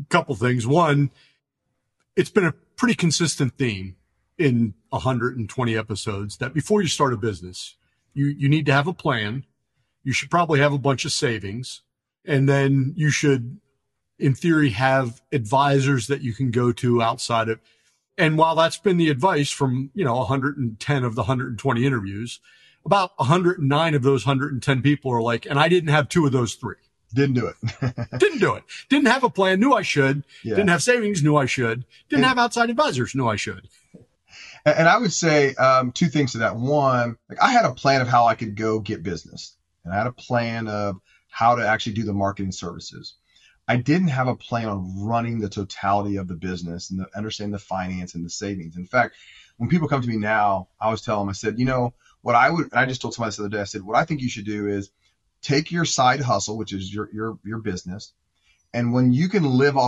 couple things. One, it's been a pretty consistent theme in 120 episodes that before you start a business, you need to have a plan. You should probably have a bunch of savings, and then you should, in theory, have advisors that you can go to outside of. And while that's been the advice from, 110 of the 120 interviews, about 109 of those 110 people are like, and I didn't have two of those three. Didn't do it. Didn't do it. Didn't have a plan. Knew I should. Yeah. Didn't have savings. Knew I should. Didn't have outside advisors. Knew I should. And I would say two things to that. One, like I had a plan of how I could go get business, and I had a plan of how to actually do the marketing services. I didn't have a plan on running the totality of the business and understanding the finance and the savings. In fact, when people come to me now, I always tell them, I said, what I just told somebody this other day, I said, what I think you should do is take your side hustle, which is your business. And when you can live off